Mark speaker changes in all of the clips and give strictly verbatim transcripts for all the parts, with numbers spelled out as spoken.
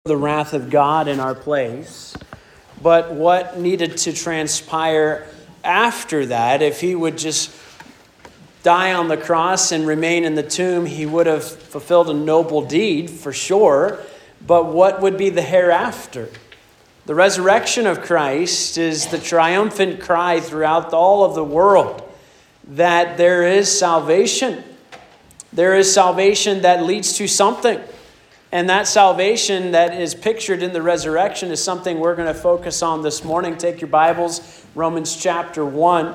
Speaker 1: the wrath of God in our place, but what needed to transpire after that. If he would just die on the cross and remain in the tomb, he would have fulfilled a noble deed for sure, but what would be the hereafter? The resurrection of Christ is the triumphant cry throughout all of the world that there is salvation. There is salvation that leads to something. And that salvation that is pictured in the resurrection is something we're going to focus on this morning. Take your Bibles, Romans chapter one.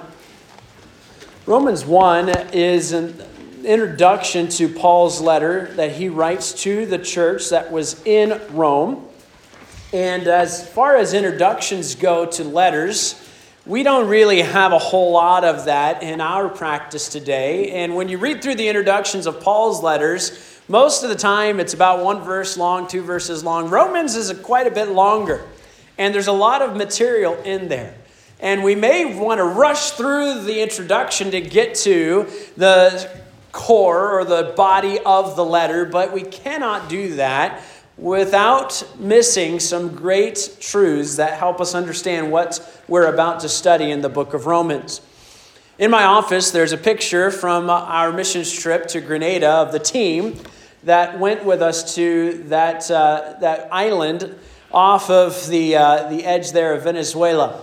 Speaker 1: Romans one is an introduction to Paul's letter that he writes to the church that was in Rome. And as far as introductions go to letters, we don't really have a whole lot of that in our practice today. And when you read through the introductions of Paul's letters, most of the time, it's about one verse long, two verses long. Romans is a, quite a bit longer, and there's a lot of material in there. And we may want to rush through the introduction to get to the core or the body of the letter, but we cannot do that without missing some great truths that help us understand what we're about to study in the book of Romans. In my office, there's a picture from our missions trip to Grenada of the team that went with us to that uh, that island off of the uh, the edge there of Venezuela.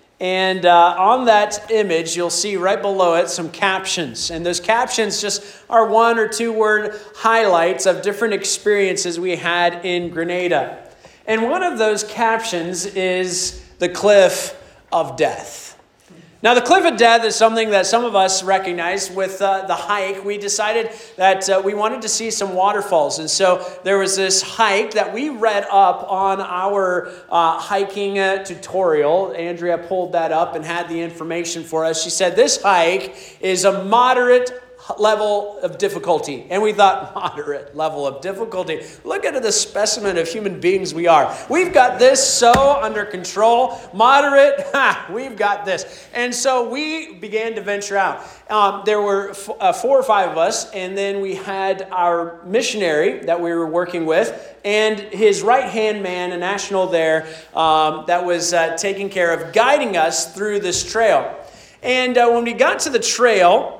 Speaker 1: And uh, on that image, you'll see right below it some captions. And those captions just are one or two word highlights of different experiences we had in Grenada. And one of those captions is the cliff of death. Now, the cliff of death is something that some of us recognize with uh, the hike. We decided that uh, we wanted to see some waterfalls. And so there was this hike that we read up on our uh, hiking uh, tutorial. Andrea pulled that up and had the information for us. She said this hike is a moderate level of difficulty. And we thought, moderate level of difficulty. Look at the specimen of human beings we are. We've got this so under control. Moderate, ha, we've got this. And so we began to venture out. Um, there were f- uh, four or five of us, and then we had our missionary that we were working with, and his right-hand man, a national there, um, that was uh, taking care of guiding us through this trail. And uh, when we got to the trail,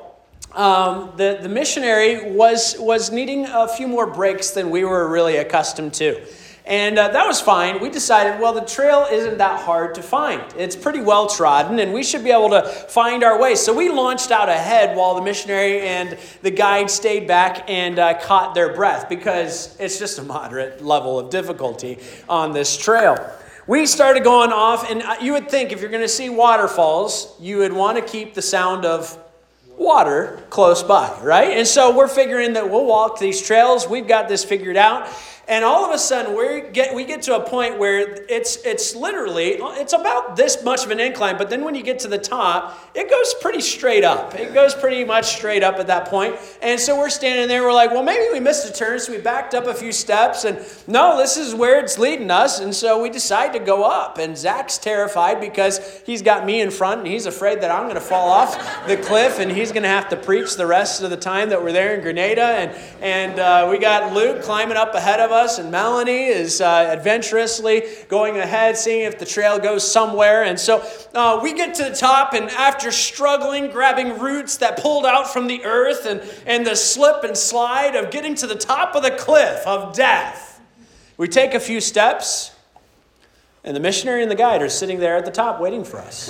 Speaker 1: Um, the, the missionary was was needing a few more breaks than we were really accustomed to. And uh, that was fine. We decided, well, the trail isn't that hard to find. It's pretty well trodden, and we should be able to find our way. So we launched out ahead while the missionary and the guide stayed back and uh, caught their breath, because it's just a moderate level of difficulty on this trail. We started going off, and you would think if you're going to see waterfalls, you would want to keep the sound of water close by, right? And so we're figuring that we'll walk these trails. We've got this figured out. And all of a sudden, we get we get to a point where it's it's literally, it's about this much of an incline. But then when you get to the top, it goes pretty straight up. It goes pretty much straight up at that point. And so we're standing there. We're like, well, maybe we missed a turn. So we backed up a few steps. And no, this is where it's leading us. And so we decide to go up. And Zach's terrified because he's got me in front. And he's afraid that I'm going to fall off the cliff. And he's going to have to preach the rest of the time that we're there in Grenada. And, and uh, we got Luke climbing up ahead of us. And Melanie is uh, adventurously going ahead, seeing if the trail goes somewhere. And so uh, we get to the top, and after struggling, grabbing roots that pulled out from the earth and, and the slip and slide of getting to the top of the cliff of death, we take a few steps, and the missionary and the guide are sitting there at the top waiting for us.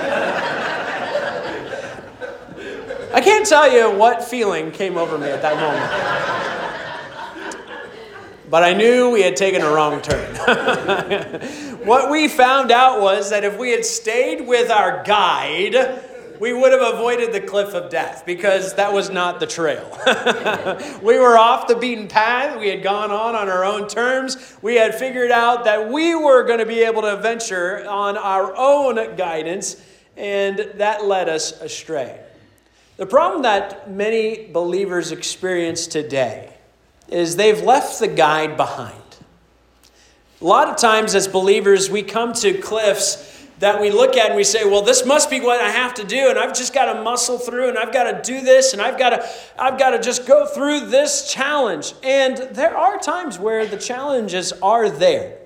Speaker 1: I can't tell you what feeling came over me at that moment. But I knew we had taken a wrong turn. What we found out was that if we had stayed with our guide, we would have avoided the cliff of death, because that was not the trail. We were off the beaten path. We had gone on on our own terms. We had figured out that we were going to be able to venture on our own guidance, and that led us astray. The problem that many believers experience today is they've left the guide behind. A lot of times as believers, we come to cliffs that we look at and we say, well, this must be what I have to do, and I've just got to muscle through, and I've got to do this, and I've got to I've got to just go through this challenge. And there are times where the challenges are there.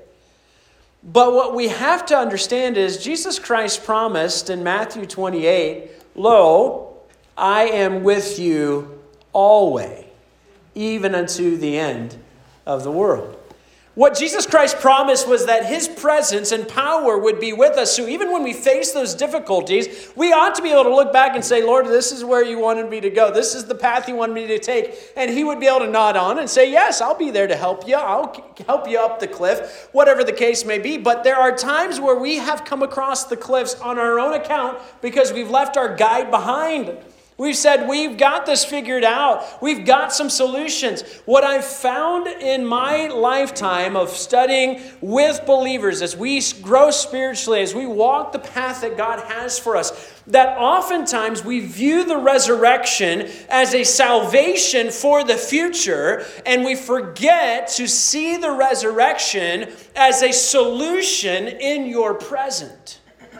Speaker 1: But what we have to understand is Jesus Christ promised in Matthew twenty-eight, lo, I am with you always, even unto the end of the world. What Jesus Christ promised was that his presence and power would be with us. So even when we face those difficulties, we ought to be able to look back and say, Lord, this is where you wanted me to go. This is the path you wanted me to take. And he would be able to nod on and say, yes, I'll be there to help you. I'll help you up the cliff, whatever the case may be. But there are times where we have come across the cliffs on our own account because we've left our guide behind. We've said, we've got this figured out. We've got some solutions. What I've found in my lifetime of studying with believers as we grow spiritually, as we walk the path that God has for us, that oftentimes we view the resurrection as a salvation for the future, and we forget to see the resurrection as a solution in your present.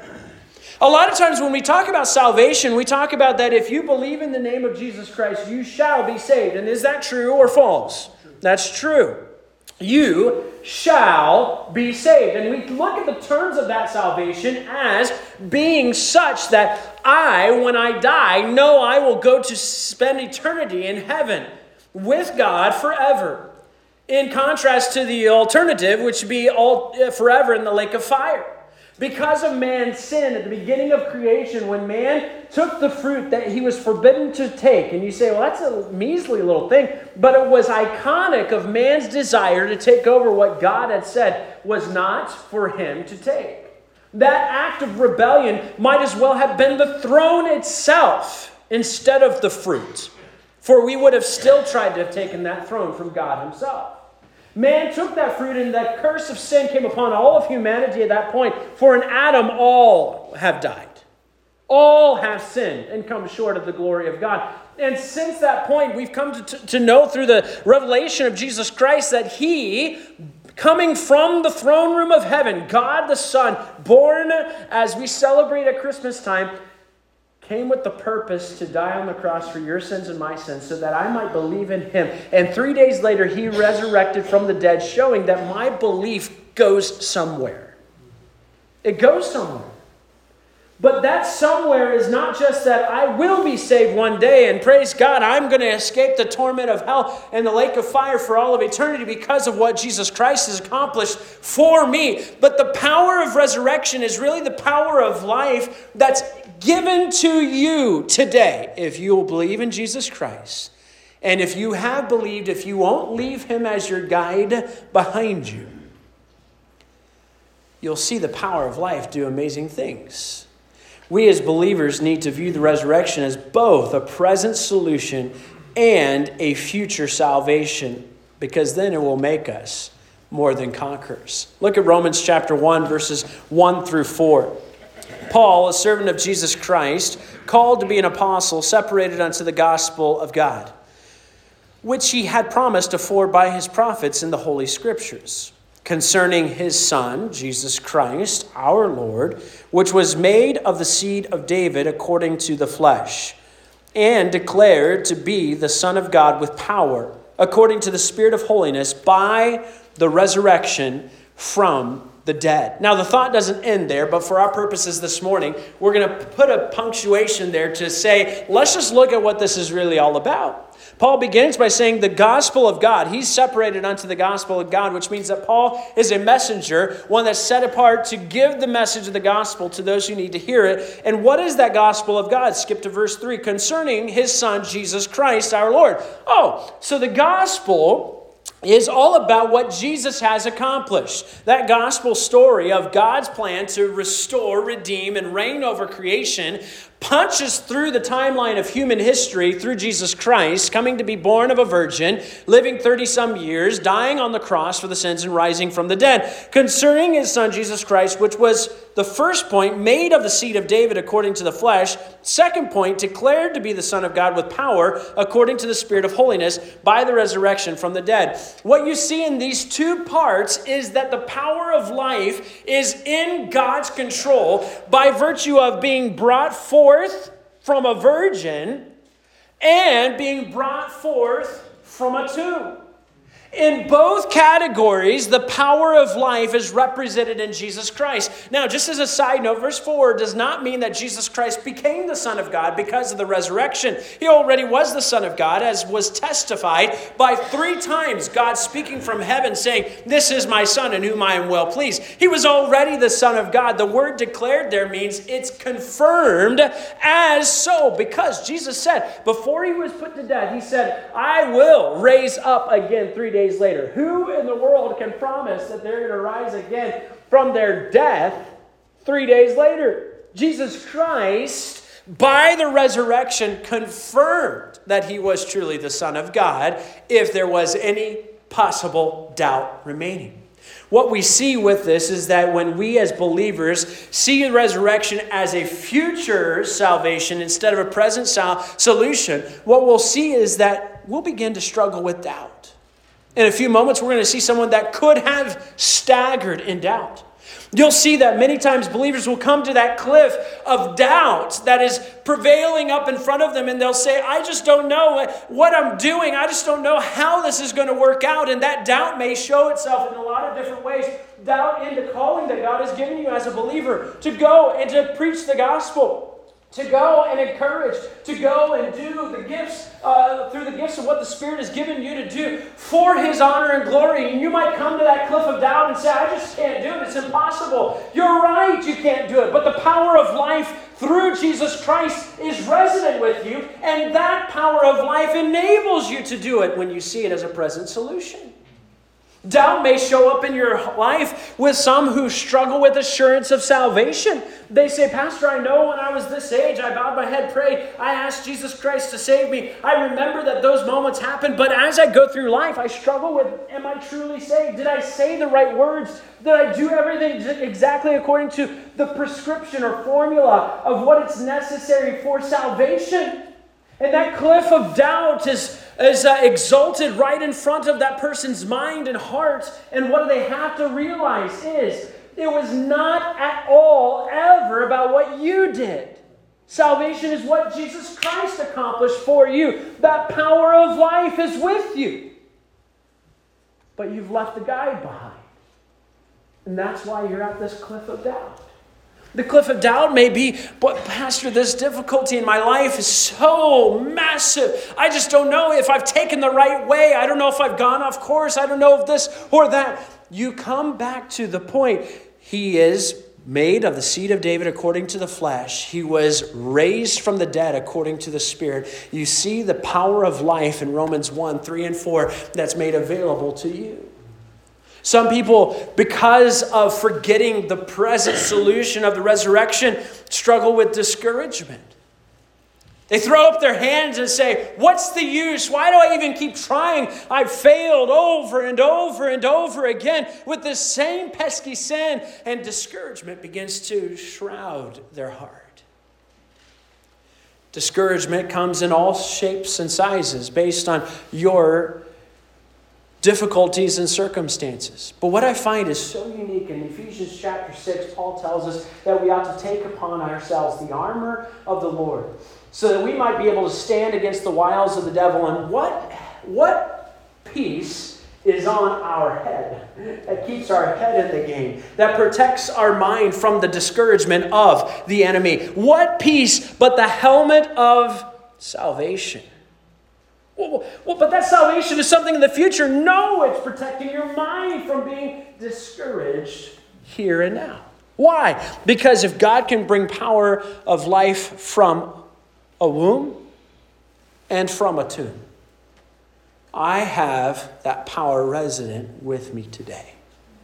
Speaker 1: A lot of times when we talk about salvation, we talk about that if you believe in the name of Jesus Christ, you shall be saved. And is that true or false? That's true. You shall be saved. And we look at the terms of that salvation as being such that I, when I die, know I will go to spend eternity in heaven with God forever. In contrast to the alternative, which would be all forever in the lake of fire. Because of man's sin at the beginning of creation, when man took the fruit that he was forbidden to take, and you say, well, that's a measly little thing, but it was iconic of man's desire to take over what God had said was not for him to take. That act of rebellion might as well have been the throne itself instead of the fruit, for we would have still tried to have taken that throne from God himself. Man took that fruit, and the curse of sin came upon all of humanity at that point. For in Adam, all have died. All have sinned and come short of the glory of God. And since that point, we've come to, to, to know through the revelation of Jesus Christ that he, coming from the throne room of heaven, God the Son, born as we celebrate at Christmas time, came with the purpose to die on the cross for your sins and my sins so that I might believe in him. And three days later, he resurrected from the dead, showing that my belief goes somewhere. It goes somewhere. But that somewhere is not just that I will be saved one day and praise God, I'm going to escape the torment of hell and the lake of fire for all of eternity because of what Jesus Christ has accomplished for me. But the power of resurrection is really the power of life that's given to you today if you will believe in Jesus Christ. And if you have believed, if you won't leave him as your guide behind you, you'll see the power of life do amazing things. We as believers need to view the resurrection as both a present solution and a future salvation, because then it will make us more than conquerors. Look at Romans chapter one, verses one through four. Paul, a servant of Jesus Christ, called to be an apostle, separated unto the gospel of God, which he had promised afore by his prophets in the Holy Scriptures, concerning his Son, Jesus Christ, our Lord, which was made of the seed of David according to the flesh, and declared to be the Son of God with power, according to the Spirit of holiness, by the resurrection from the dead. Now, the thought doesn't end there, but for our purposes this morning, we're going to put a punctuation there to say, let's just look at what this is really all about. Paul begins by saying the gospel of God. He's separated unto the gospel of God, which means that Paul is a messenger, one that's set apart to give the message of the gospel to those who need to hear it. And what is that gospel of God? Skip to verse three. Concerning his Son, Jesus Christ, our Lord. Oh, so the gospel is all about what Jesus has accomplished. That gospel story of God's plan to restore, redeem, and reign over creation punches through the timeline of human history through Jesus Christ, coming to be born of a virgin, living thirty-some years, dying on the cross for the sins and rising from the dead. Concerning his son Jesus Christ, which was the first point, made of the seed of David according to the flesh. Second point, declared to be the Son of God with power according to the Spirit of holiness by the resurrection from the dead. What you see in these two parts is that the power of life is in God's control by virtue of being brought forth from a virgin and being brought forth from a tomb. In both categories, the power of life is represented in Jesus Christ. Now, just as a side note, verse four does not mean that Jesus Christ became the Son of God because of the resurrection. He already was the Son of God, as was testified by three times God speaking from heaven saying, "This is my Son in whom I am well pleased." He was already the Son of God. The word declared there means it's confirmed as so, because Jesus said, before he was put to death, he said, "I will raise up again three days later." Who in the world can promise that they're going to rise again from their death three days later? Jesus Christ, by the resurrection, confirmed that he was truly the Son of God, if there was any possible doubt remaining. What we see with this is that when we as believers see the resurrection as a future salvation instead of a present sal- solution, what we'll see is that we'll begin to struggle with doubt. In a few moments, we're going to see someone that could have staggered in doubt. You'll see that many times believers will come to that cliff of doubt that is prevailing up in front of them, and they'll say, "I just don't know what I'm doing. I just don't know how this is going to work out." And that doubt may show itself in a lot of different ways. Doubt in the calling that God has given you as a believer to go and to preach the gospel, to go and encourage, to go and do the gifts, uh, through the gifts of what the Spirit has given you to do for His honor and glory. And you might come to that cliff of doubt and say, "I just can't do it. It's impossible." You're right, you can't do it. But the power of life through Jesus Christ is resident with you. And that power of life enables you to do it when you see it as a present solution. Doubt may show up in your life with some who struggle with assurance of salvation. They say, "Pastor, I know when I was this age, I bowed my head, prayed, I asked Jesus Christ to save me. I remember that those moments happened, but as I go through life, I struggle with, am I truly saved? Did I say the right words? Did I do everything exactly according to the prescription or formula of what is necessary for salvation?" And that cliff of doubt is, is uh, exalted right in front of that person's mind and heart. And what they have to realize is it was not at all ever about what you did. Salvation is what Jesus Christ accomplished for you. That power of life is with you. But you've left the guide behind. And that's why you're at this cliff of doubt. The cliff of doubt may be, "But Pastor, this difficulty in my life is so massive. I just don't know if I've taken the right way. I don't know if I've gone off course. I don't know if this or that." You come back to the point. He is made of the seed of David according to the flesh. He was raised from the dead according to the Spirit. You see the power of life in Romans one, three, and four that's made available to you. Some people, because of forgetting the present solution of the resurrection, struggle with discouragement. They throw up their hands and say, "What's the use? Why do I even keep trying? I've failed over and over and over again with this same pesky sin." And discouragement begins to shroud their heart. Discouragement comes in all shapes and sizes based on your difficulties and circumstances. But what I find is so unique in Ephesians chapter six, Paul tells us that we ought to take upon ourselves the armor of the Lord so that we might be able to stand against the wiles of the devil. And what, what piece is on our head that keeps our head in the game, that protects our mind from the discouragement of the enemy? What piece but the helmet of salvation? Well, well, but that salvation is something in the future. No, it's protecting your mind from being discouraged here and now. Why? Because if God can bring power of life from a womb and from a tomb, I have that power resident with me today.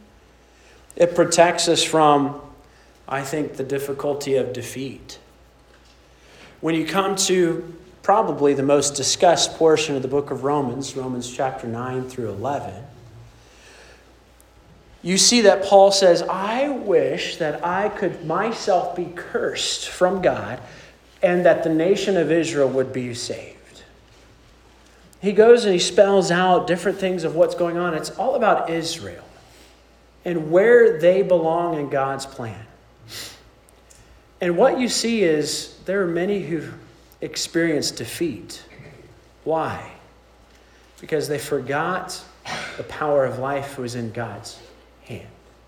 Speaker 1: It protects us from, I think, the difficulty of defeat. when you come to probably the most discussed portion of the book of Romans, Romans chapter nine through eleven, you see that Paul says, I wish that I could myself be cursed from God and that the nation of Israel would be saved. He goes and he spells out different things of what's going on. It's all about Israel and where they belong in God's plan. And what you see is there are many who experience defeat. Why? Because they forgot the power of life was in God's hand.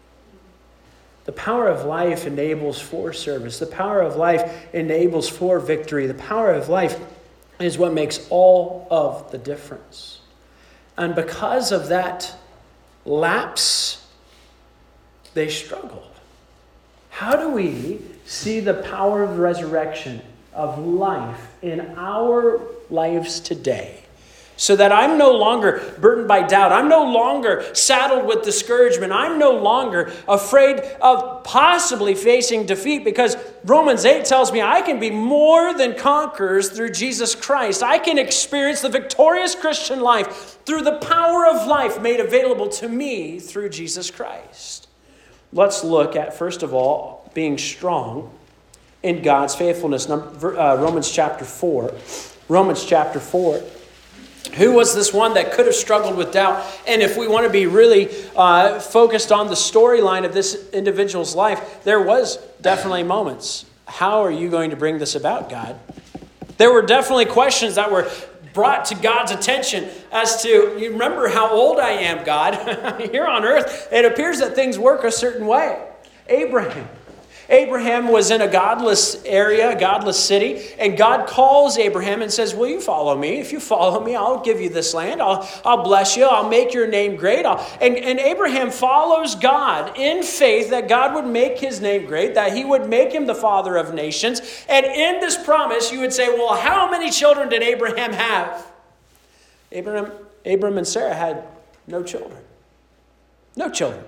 Speaker 1: The power of life enables for service. The power of life enables for victory. The power of life is what makes all of the difference. And because of that lapse, they struggled. How do we see the power of resurrection, of life in our lives today? So that I'm no longer burdened by doubt. I'm no longer saddled with discouragement. I'm no longer afraid of possibly facing defeat, because Romans eight tells me I can be more than conquerors through Jesus Christ. I can experience the victorious Christian life through the power of life made available to me through Jesus Christ. Let's look at, first of all, being strong in God's faithfulness. Number, uh, Romans chapter four. Romans chapter four. Who was this one that could have struggled with doubt? And if we want to be really uh, focused on the storyline of this individual's life, there was definitely moments. How are you going to bring this about, God? There were definitely questions that were brought to God's attention as to, you remember how old I am, God? Here on earth, it appears that things work a certain way. Abraham. Abraham was in a godless area, a godless city, and God calls Abraham and says, will you follow me? If you follow me, I'll give you this land. I'll, I'll bless you. I'll make your name great. I'll, and, and Abraham follows God in faith that God would make his name great, that he would make him the father of nations. And in this promise, you would say, well, how many children did Abraham have? Abraham, Abraham and Sarah had no children. No children.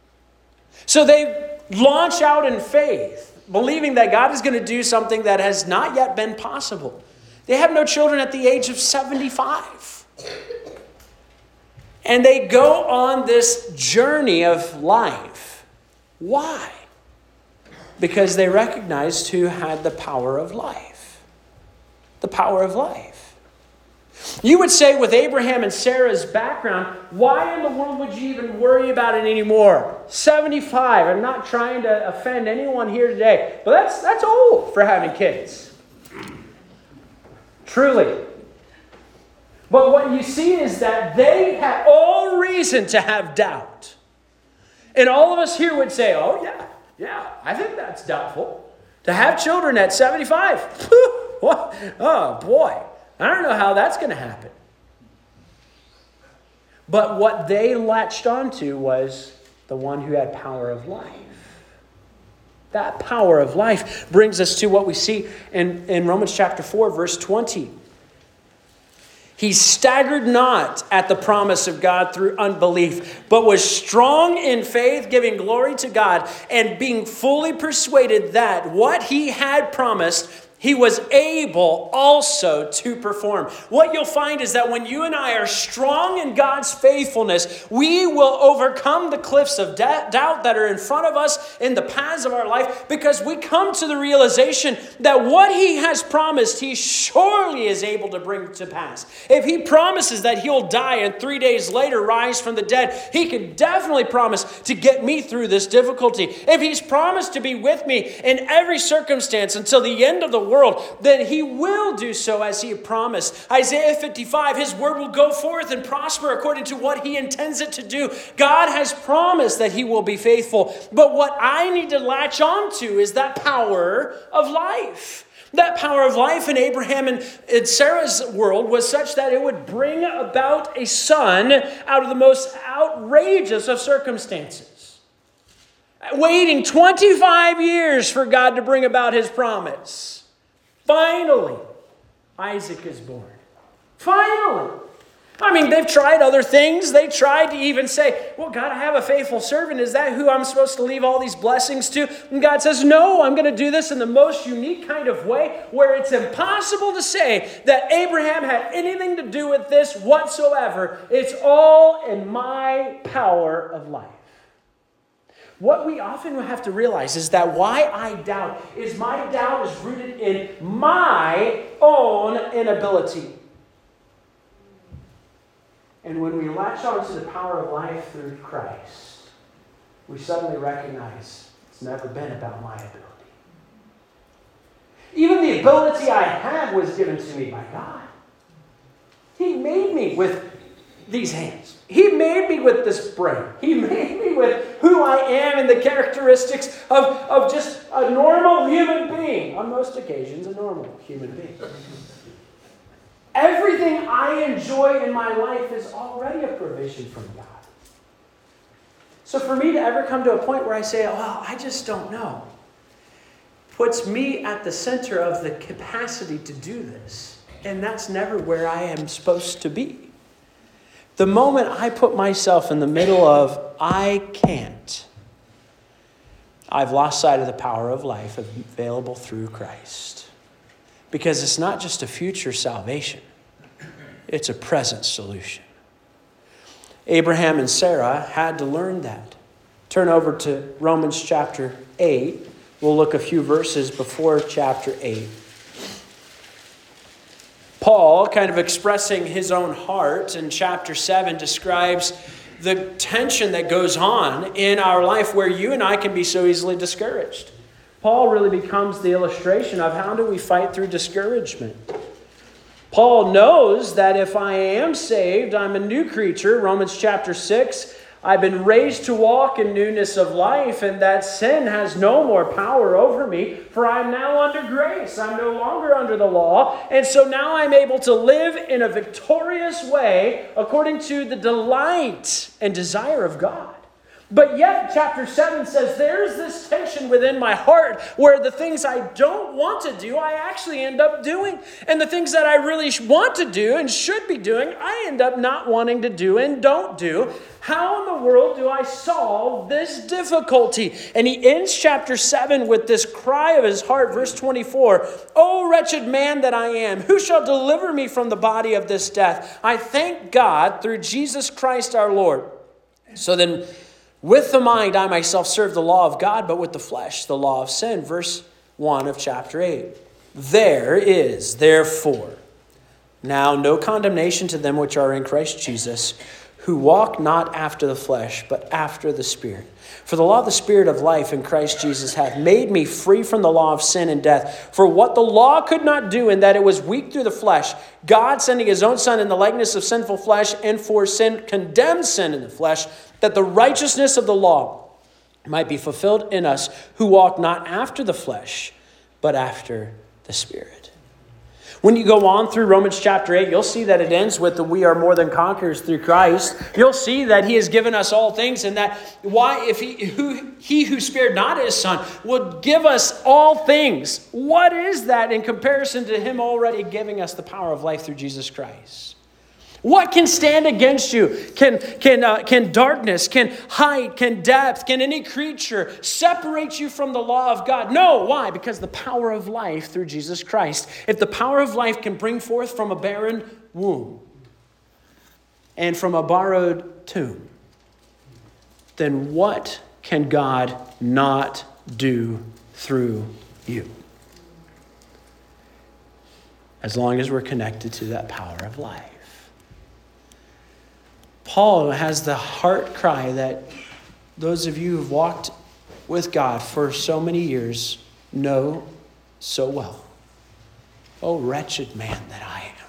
Speaker 1: So they launch out in faith, believing that God is going to do something that has not yet been possible. They have no children at the age of seventy-five. And they go on this journey of life. Why? Because they recognized who had the power of life. The power of life. You would say with Abraham and Sarah's background, why in the world would you even worry about it anymore? seventy-five. I'm not trying to offend anyone here today, but that's that's old for having kids. Truly. But what you see is that they had all reason to have doubt. And all of us here would say, oh yeah, yeah, I think that's doubtful. To have children at seventy-five. What? Oh boy. I don't know how that's going to happen. But what they latched onto was the one who had power of life. That power of life brings us to what we see in, in Romans chapter four, verse twenty. He staggered not at the promise of God through unbelief, but was strong in faith, giving glory to God, and being fully persuaded that what he had promised, he was able also to perform. What you'll find is that when you and I are strong in God's faithfulness, we will overcome the cliffs of doubt that are in front of us in the paths of our life, because we come to the realization that what he has promised, he surely is able to bring to pass. If he promises that he'll die and three days later rise from the dead, he can definitely promise to get me through this difficulty. If he's promised to be with me in every circumstance until the end of the world, then he will do so as he promised. Isaiah fifty-five, his word will go forth and prosper according to what he intends it to do. God has promised that he will be faithful. But what I need to latch onto is that power of life. That power of life in Abraham and in Sarah's world was such that it would bring about a son out of the most outrageous of circumstances. Waiting twenty-five years for God to bring about his promise. Finally, Isaac is born. Finally. I mean, they've tried other things. They tried to even say, well, God, I have a faithful servant. Is that who I'm supposed to leave all these blessings to? And God says, no, I'm going to do this in the most unique kind of way where it's impossible to say that Abraham had anything to do with this whatsoever. It's all in my power of life. What we often have to realize is that why I doubt is my doubt is rooted in my own inability. And when we latch on to the power of life through Christ, we suddenly recognize it's never been about my ability. Even the ability I have was given to me by God. He made me with these hands. He made me with this brain. He made me with who I am and the characteristics of, of just a normal human being. On most occasions, a normal human being. Everything I enjoy in my life is already a provision from God. So for me to ever come to a point where I say, well, I just don't know, puts me at the center of the capacity to do this. And that's never where I am supposed to be. The moment I put myself in the middle of, I can't, I've lost sight of the power of life available through Christ. Because it's not just a future salvation. It's a present solution. Abraham and Sarah had to learn that. Turn over to Romans chapter eight. We'll look a few verses before chapter eight. Paul, kind of expressing his own heart in chapter seven, describes the tension that goes on in our life where you and I can be so easily discouraged. Paul really becomes the illustration of how do we fight through discouragement. Paul knows that if I am saved, I'm a new creature. Romans chapter six, I've been raised to walk in newness of life, and that sin has no more power over me, for I'm now under grace. I'm no longer under the law. And so now I'm able to live in a victorious way according to the delight and desire of God. But yet, chapter seven says there's this tension within my heart where the things I don't want to do, I actually end up doing. And the things that I really want to do and should be doing, I end up not wanting to do and don't do. How in the world do I solve this difficulty? And he ends chapter seven with this cry of his heart, verse twenty-four. "O wretched man that I am, who shall deliver me from the body of this death? I thank God through Jesus Christ our Lord." So then, with the mind, I myself serve the law of God, but with the flesh, the law of sin. Verse one of chapter eight. "There is, therefore, now no condemnation to them which are in Christ Jesus, who walk not after the flesh, but after the Spirit. For the law of the Spirit of life in Christ Jesus hath made me free from the law of sin and death. For what the law could not do, in that it was weak through the flesh, God sending his own Son in the likeness of sinful flesh, and for sin condemned sin in the flesh, that the righteousness of the law might be fulfilled in us, who walk not after the flesh, but after the Spirit." When you go on through Romans chapter eight, you'll see that it ends with the "we are more than conquerors through Christ." You'll see that he has given us all things, and that why, if he who, he who spared not his Son would give us all things. What is that in comparison to him already giving us the power of life through Jesus Christ? What can stand against you? Can, can, uh, can darkness, can height, can depth, can any creature separate you from the law of God? No. Why? Because the power of life through Jesus Christ. If the power of life can bring forth from a barren womb and from a borrowed tomb, then what can God not do through you? As long as we're connected to that power of life. Paul has the heart cry that those of you who've walked with God for so many years know so well. "Oh, wretched man that I am."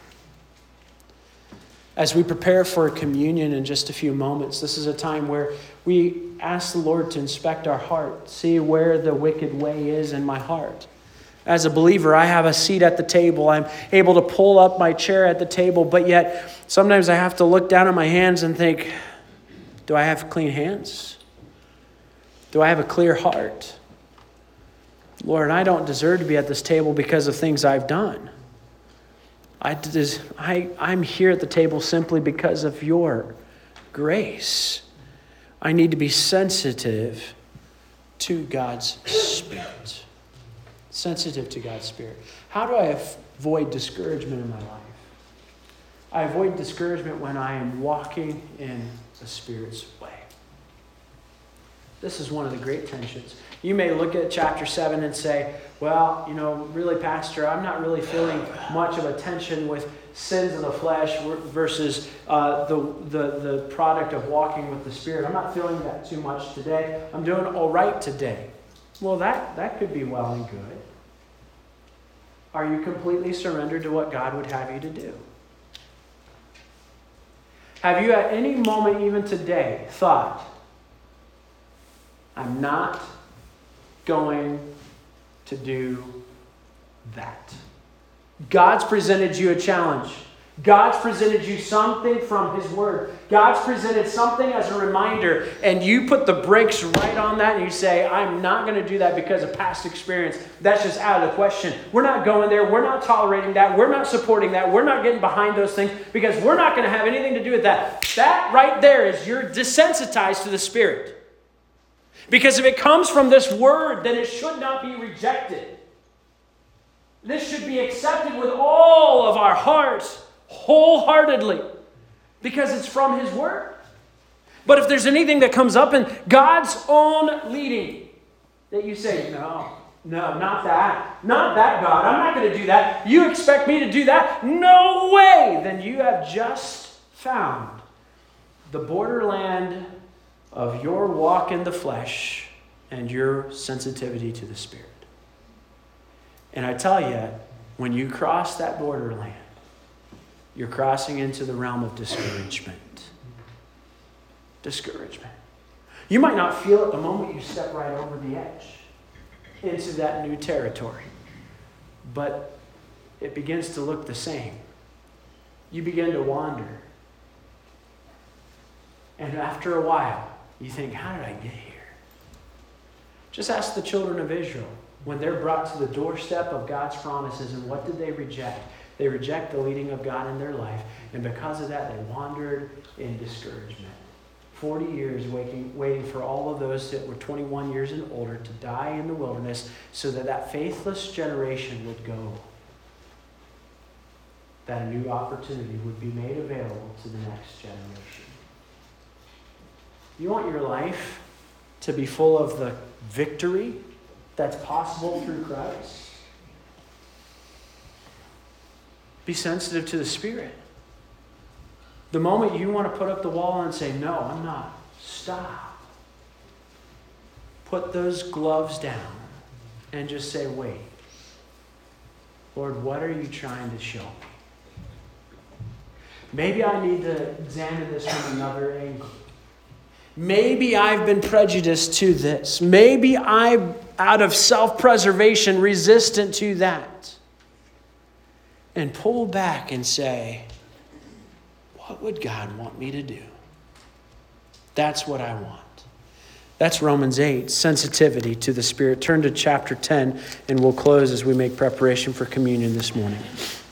Speaker 1: As we prepare for communion in just a few moments, this is a time where we ask the Lord to inspect our heart, see where the wicked way is in my heart. As a believer, I have a seat at the table. I'm able to pull up my chair at the table, but yet sometimes I have to look down at my hands and think, do I have clean hands? Do I have a clear heart? Lord, I don't deserve to be at this table because of things I've done. I, I, I'm here at the table simply because of your grace. I need to be sensitive to God's Spirit. Sensitive to God's Spirit. How do I avoid discouragement in my life? I avoid discouragement when I am walking in the Spirit's way. This is one of the great tensions. You may look at chapter seven and say, well, you know, really, Pastor, I'm not really feeling much of a tension with sins of the flesh versus uh, the, the, the product of walking with the Spirit. I'm not feeling that too much today. I'm doing all right today. Well, that, that could be well and good. Are you completely surrendered to what God would have you to do? Have you at any moment, even today, thought, I'm not going to do that? God's presented you a challenge. God's presented you something from His Word. God's presented something as a reminder, and you put the brakes right on that and you say, I'm not going to do that because of past experience. That's just out of the question. We're not going there. We're not tolerating that. We're not supporting that. We're not getting behind those things because we're not going to have anything to do with that. That right there is you're desensitized to the Spirit. Because if it comes from this Word, then it should not be rejected. This should be accepted with all of our hearts, wholeheartedly, because it's from His Word. But if there's anything that comes up in God's own leading, that you say, no, no, not that. Not that, God. I'm not going to do that. You expect me to do that? No way! Then you have just found the borderland of your walk in the flesh and your sensitivity to the Spirit. And I tell you, when you cross that borderland, you're crossing into the realm of discouragement. Discouragement. You might not feel it the moment you step right over the edge into that new territory, but it begins to look the same. You begin to wander. And after a while, you think, how did I get here? Just ask the children of Israel when they're brought to the doorstep of God's promises, and what did they reject? They reject the leading of God in their life, and because of that, they wandered in discouragement. Forty years waiting, waiting for all of those that were twenty-one years and older to die in the wilderness so that that faithless generation would go. That a new opportunity would be made available to the next generation. You want your life to be full of the victory that's possible through Christ? Be sensitive to the Spirit. The moment you want to put up the wall and say, no, I'm not, stop. Put those gloves down and just say, wait. Lord, what are you trying to show me? Maybe I need to examine this from another angle. Maybe I've been prejudiced to this. Maybe I'm, out of self-preservation, resistant to that. And pull back and say, what would God want me to do? That's what I want. That's Romans eight, sensitivity to the Spirit. Turn to chapter ten, and we'll close as we make preparation for communion this morning.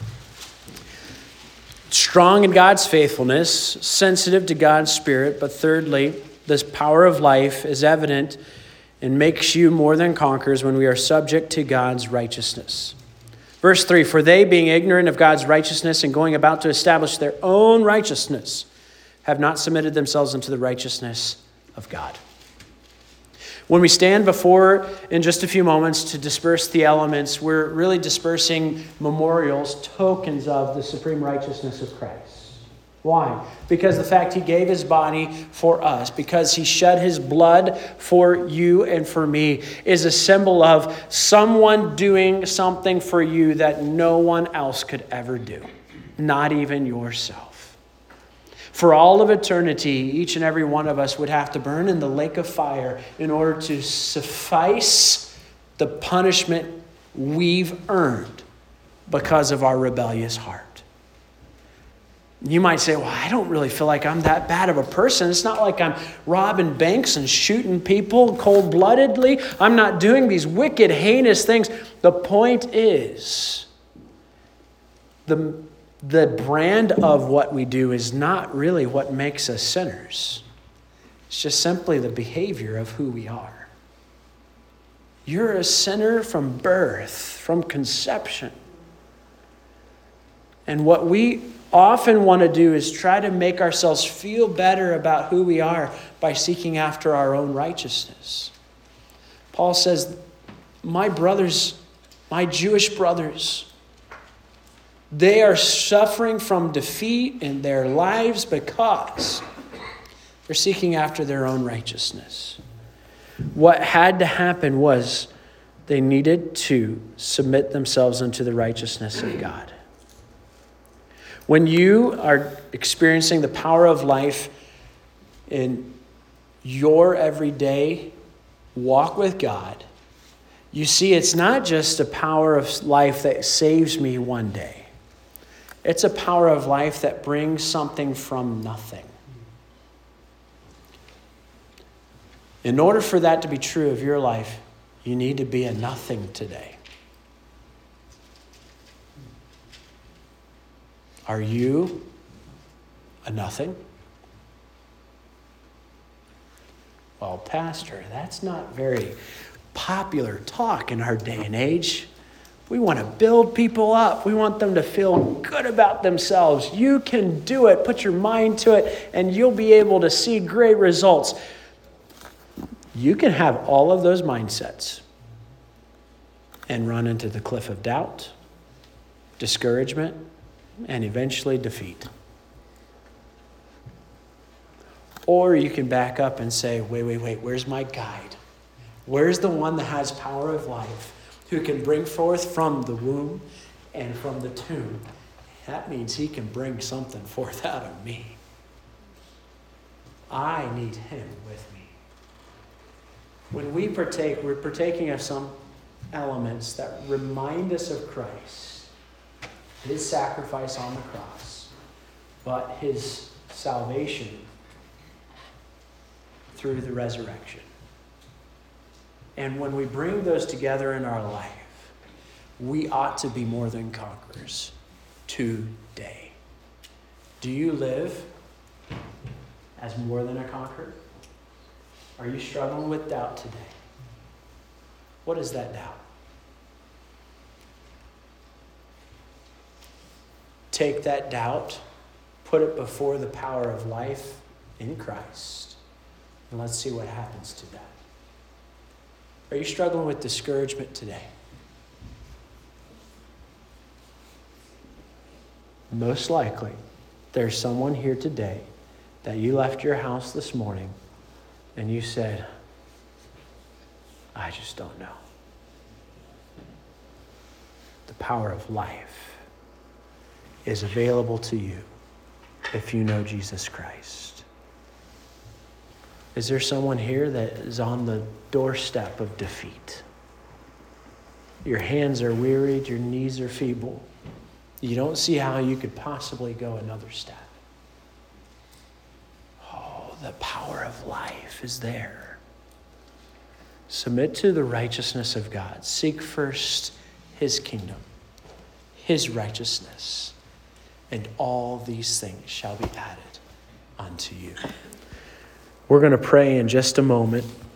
Speaker 1: Strong in God's faithfulness, sensitive to God's Spirit, but thirdly, this power of life is evident and makes you more than conquerors when we are subject to God's righteousness. Verse three, for they, being ignorant of God's righteousness and going about to establish their own righteousness, have not submitted themselves unto the righteousness of God. When we stand before, in just a few moments, to disperse the elements, we're really dispersing memorials, tokens of the supreme righteousness of Christ. Why? Because the fact He gave His body for us, because He shed His blood for you and for me, is a symbol of someone doing something for you that no one else could ever do, not even yourself. For all of eternity, each and every one of us would have to burn in the lake of fire in order to suffice the punishment we've earned because of our rebellious heart. You might say, well, I don't really feel like I'm that bad of a person. It's not like I'm robbing banks and shooting people cold-bloodedly. I'm not doing these wicked, heinous things. The point is, the the brand of what we do is not really what makes us sinners. It's just simply the behavior of who we are. You're a sinner from birth, from conception. And what we often want to do is try to make ourselves feel better about who we are by seeking after our own righteousness. Paul says, my brothers, my Jewish brothers, they are suffering from defeat in their lives because they're seeking after their own righteousness. What had to happen was they needed to submit themselves unto the righteousness of God. When you are experiencing the power of life in your everyday walk with God, you see it's not just a power of life that saves me one day. It's a power of life that brings something from nothing. In order for that to be true of your life, you need to be a nothing today. Are you a nothing? Well, Pastor, that's not very popular talk in our day and age. We want to build people up. We want them to feel good about themselves. You can do it. Put your mind to it, and you'll be able to see great results. You can have all of those mindsets and run into the cliff of doubt, discouragement, and eventually defeat. Or you can back up and say, wait, wait, wait, where's my guide? Where's the one that has power of life, who can bring forth from the womb and from the tomb? That means he can bring something forth out of me. I need him with me. When we partake, we're partaking of some elements that remind us of Christ, his sacrifice on the cross, but his salvation through the resurrection. And when we bring those together in our life, we ought to be more than conquerors today. Do you live as more than a conqueror? Are you struggling with doubt today? What is that doubt? Take that doubt, put it before the power of life in Christ, and let's see what happens to that. Are you struggling with discouragement today? Most likely, there's someone here today that you left your house this morning and you said, I just don't know. The power of life is available to you if you know Jesus Christ. Is there someone here that is on the doorstep of defeat? Your hands are wearied, your knees are feeble. You don't see how you could possibly go another step. Oh, the power of life is there. Submit to the righteousness of God. Seek first his kingdom, his righteousness, and all these things shall be added unto you. We're going to pray in just a moment.